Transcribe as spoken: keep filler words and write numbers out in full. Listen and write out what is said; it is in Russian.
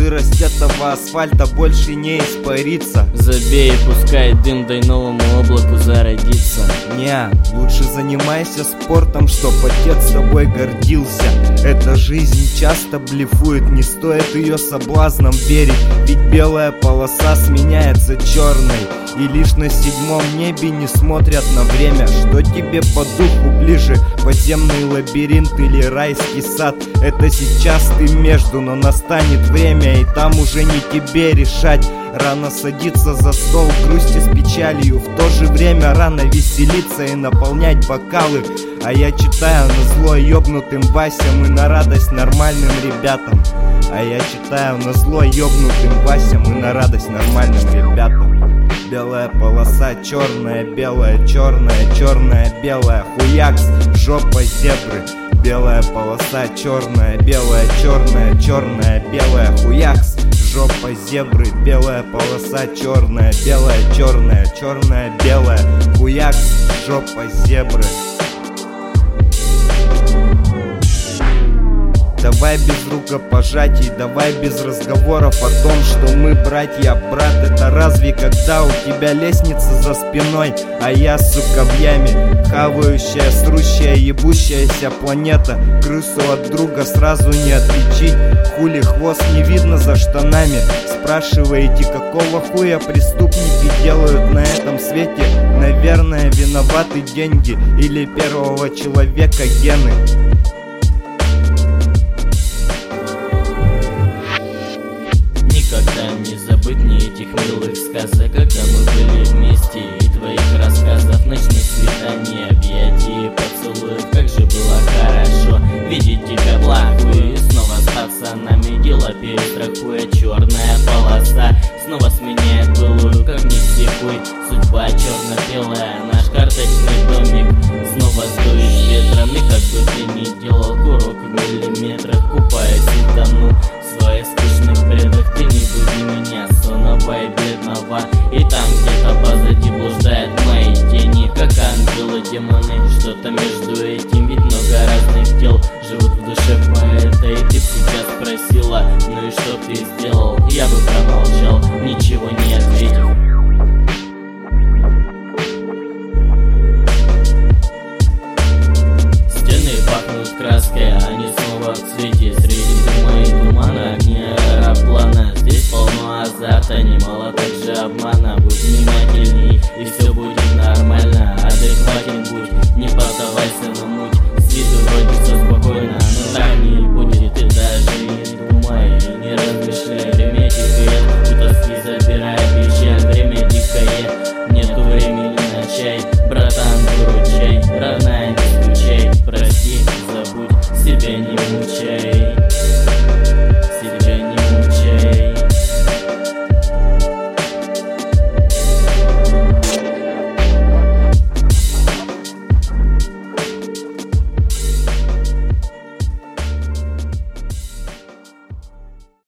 сырость этого асфальта больше не испарится. Забей, пускай дым, дай новому облаку зародиться. Не, лучше занимайся спортом, чтоб отец тобой гордился. Эта жизнь часто блефует, не стоит ее соблазном верить. Ведь белая полоса сменяется черной, и лишь на седьмом небе не смотрят на время. Что тебе по духу ближе, подземный лабиринт или райский сад? Это сейчас ты между, но настанет время, и там уже не тебе решать. Рано садиться за стол, грусти с печалью, в то же время рано веселиться и наполнять бокалы. А я читаю назло ёбнутым Васям и на радость нормальным ребятам. А я читаю назло ёбнутым Васям и на радость нормальным ребятам. Белая полоса, черная, белая, черная, черная, белая, хуякс, жопа зебры. Белая полоса, черная, белая, черная, черная, белая, хуякс, жопа зебры. Белая полоса, черная, белая, черная, черная, белая, хуякс, жопа зебры. Давай без рукопожатий, давай без разговоров о том, что мы братья. Брат, это разве когда у тебя лестница за спиной, а я, сука, в яме? Хавающая, срущая, ебущаяся планета. Крысу от друга сразу не отличить. Хули хвост не видно за штанами? Спрашиваете, какого хуя преступники делают на этом свете? Наверное, виноваты деньги или первого человека гены. Никогда не забыть мне этих милых сказок, когда мы были вместе, и твоих рассказов, ночных свиданий, объятий, поцелуев. Как же было хорошо видеть тебя плохую, и снова с пацанами дела перестрахуя. Черная полоса снова сменяет былую, как ни психуй. Судьба черно-белая, наш карточный домик снова сдует ветром. И как бы ты ни делал курок в миллиметрах, купаясь и тону в своих скучных бредах. Ты не буди меня, сонного и бедного, и там где-то позади блуждают мои тени, как ангелы, демоны, что-то между этим. Ведь много разных тел живут в душе поэта. И ты сейчас спросила, ну и что ты сделал? Я бы промолчал, ничего не ответив. Стены пахнут краской, они снова в цвете. Среди дыма и тумана огни аэроплана. Здесь полно азарта, немало также обмана.